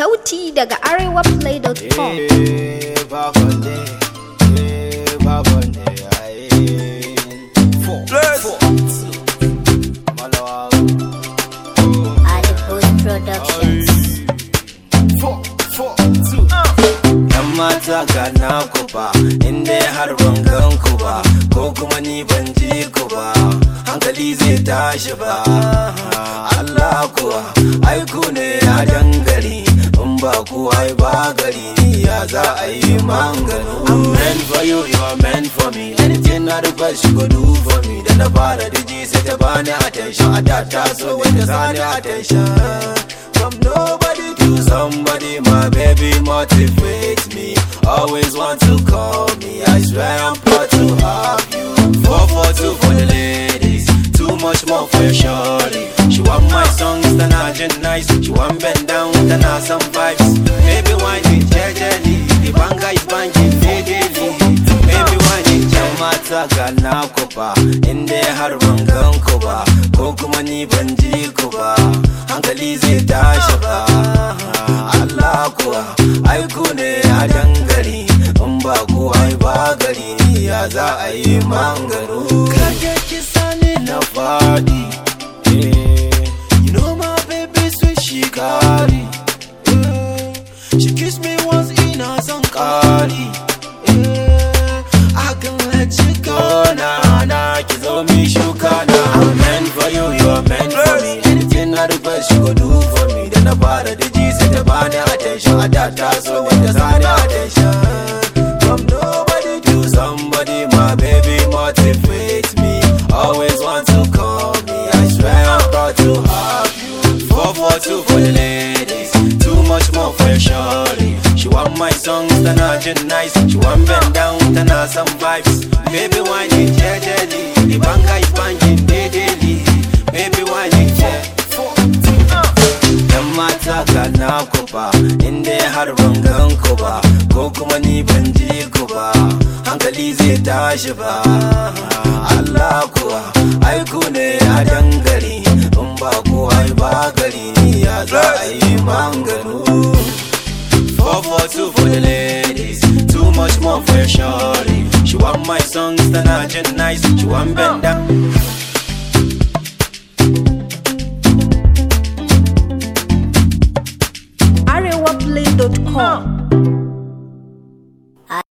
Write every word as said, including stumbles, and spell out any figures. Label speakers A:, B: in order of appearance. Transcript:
A: Sauti daga arewaplay dot com.
B: Mata ga na ku ba, inda har ban gan ku ba, ko kuma ni ban ji ku ba, hankali zai tashi ba. Allah kuwa, ai ku ne a dangare, in ba ku ai ba gari, ya za a yi mangano. I'm meant for you, you are meant for me, anything I request you go do for me. Da na fara da ji sai ta bani attention, a da ta so wanda sani attention. From nobody to somebody, my baby motivates me. Always want to call me, I swear I'm proud to have you. four four two for the ladies, too much more for your shorty. She want my songs, then I just nice. She want bend down, then I some vibes. Baby wine it jejely, the banga is banging daily. Baby wine it jamata ga na ku ba, inda har ban gan ku ba, ko kuma ni ban ji ku ba, hankali zai tashi ba. Allah kuwa, ai ku ne a dangare, in ba ku ai ba gari, ya za a yi mangaro. Kaje ki sani na fadi, you know my baby sweet she carry, she kiss me once in a song carry, I can let you go na na, ki zo mi shuka na. I'm meant for you, you are meant for me, anything I request you go do for me. Da na fara da ji sai ta bani attention, a da ta so ne ta sani attention. From nobody to somebody, my baby motivates me. Always want to call me, I swear I'm proud to have you. four four two for the ladies, too much more for your shorty. She want my songs, then I just nice. She want bend down, then I some vibes. Baby wine it jejely, the banga is banging daily. Baby wine it jejely. Mata ga na ku ba, inda har ban gan ku ba, ko kuma ni ban ji ku ba, hankali zai tashi ba. Allah kuwa, ai ku ne a dangare, in ba ku ai ba gari, ya za a yi mangano. four four two for the ladies, too much more for your shorty. She want my songs, then I just nice. She want bend down.
A: arewaplay dot com.